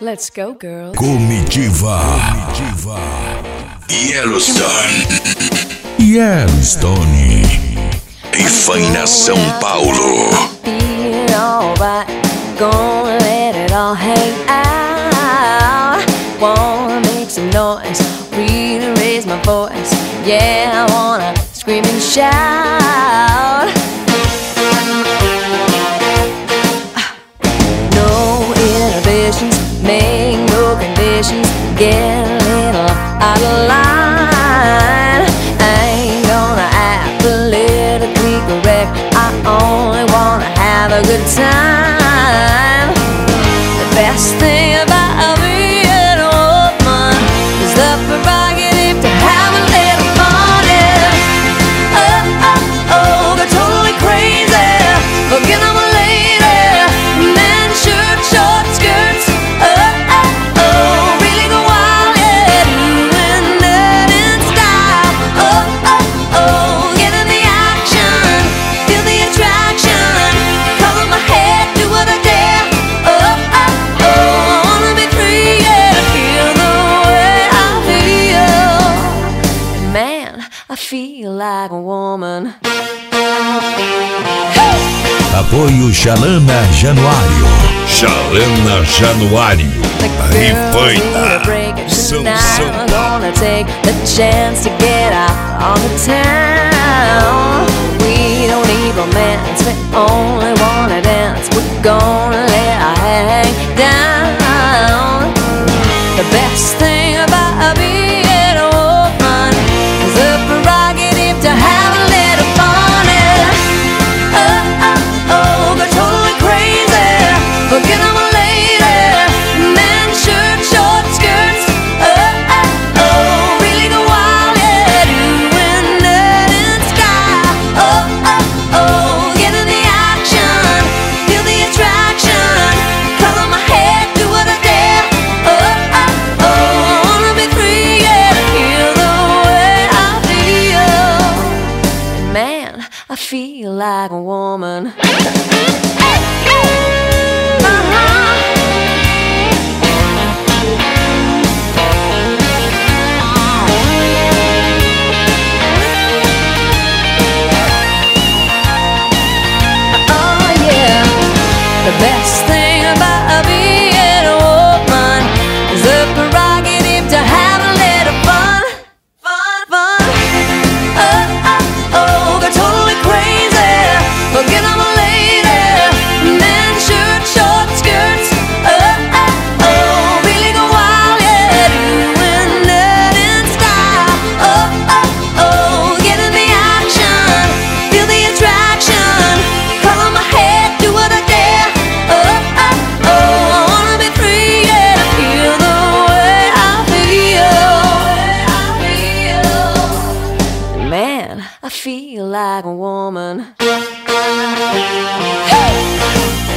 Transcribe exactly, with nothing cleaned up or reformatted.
Let's go, girl. Comitiva. Comitiva. Yellowstone. Yellowstone. Em Faina, São Paulo. Feel alright. Gonna let it all hang out. Wanna make some noise. Really raise my voice. Yeah, I wanna scream and shout. No inhibitions, make no conditions. Get a little out of line. I ain't gonna act politically correct. I only wanna have a good time. The best thing about being a woman is the prerogative to have a little fun. Yeah. Oh, oh, oh, go totally crazy. Forget I'm a lady. Men, shirt, short skirts. Oh, oh, oh, really go wild. Yeah, doing that in style. Oh, oh, oh, get in the action. Feel the attraction. Color my head, do what I dare. Oh, oh, oh, I wanna be free. Yeah, to feel the way I feel. Man, I feel like a woman. Apoio Chalana Januário. Chalana Januário. Rifaina, São I'm Paulo. gonna take the chance to get out on the town. We don't need romance, we only wanna dance. We're gonna let our hair hang down. The best thing about being a woman is the prerogative to have a little fun. Yeah. Oh, oh, oh, go totally crazy. Forget I'm a lady. Men, shirt, short skirts. Oh, oh, oh, really go wild. Yeah, doing that in style. Oh, oh, oh, get in the action. Feel the attraction. Color my head, do what I dare. Oh, oh, oh, I wanna be free. Yeah, to feel the way I feel. Man, I feel like a woman. Oh yeah, the best thing about being a woman is the prerogative to have a little fun, fun, fun. Oh, oh, oh, go totally crazy. Forget I'm a lady. Men, shirt, short skirts. Oh, oh, oh, really go wild. Yeah, doing that in style. Oh, oh, oh, get in the action. Feel the attraction. Color my head, do what I dare. Oh, oh, oh, I wanna be free. Yeah, to feel the way I feel. Man, I feel like a woman. Hey!